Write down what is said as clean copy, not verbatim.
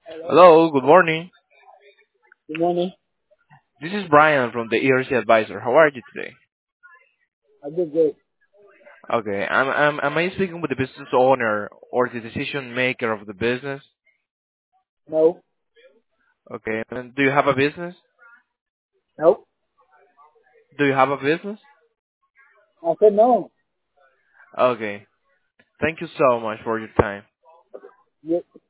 Hello. Hello, good morning. Good morning. This is Brian from the ERC Advisor. How are you today? I did good. Okay, am I speaking with the business owner or the decision maker of the business? No. Okay, and do you have a business? Nope. Do you have a business? I said no. Okay, thank you so much for your time. Yeah.